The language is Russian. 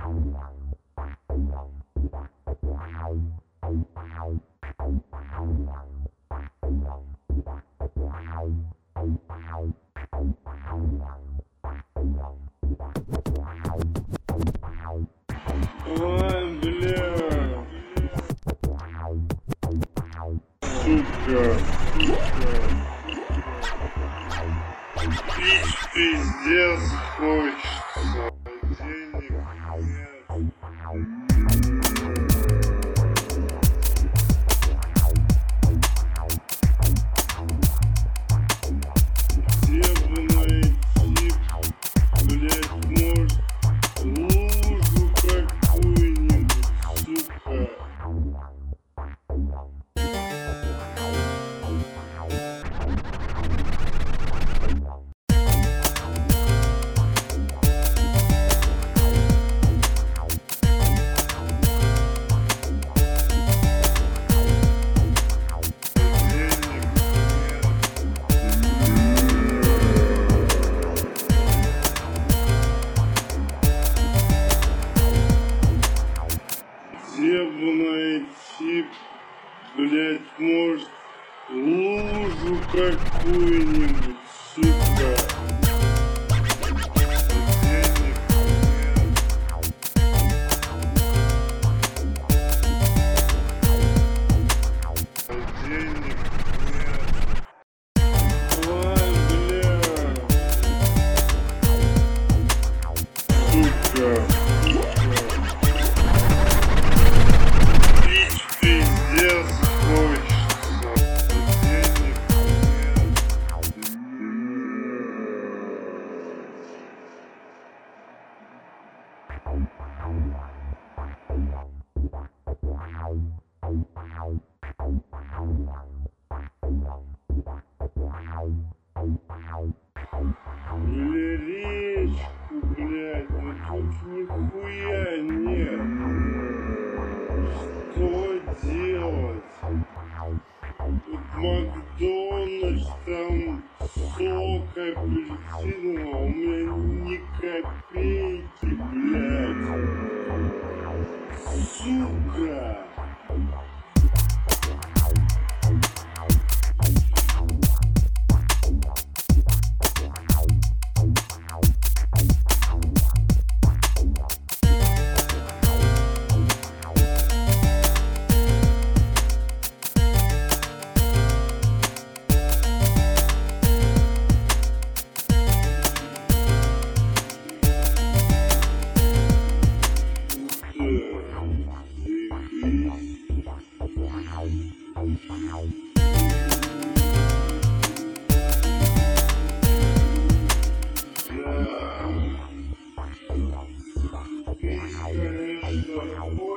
Ой, бля. Сука. Пить пиздец хочется. Денег нет. Где бы найти, блять, может, лужу какую-нибудь, сука. Где бы найти, блять, может, лужу какую-нибудь, сука. Денег нет. Денег нет. Ой, бля. Сука. Пить пиздец хочется. Денег нет. Или речку, блядь, да тут нихуя нет. Что делать? Тут Макдональдс, там сок апельсиновый, а у меня ни копейки, блядь. Сука! Конечно,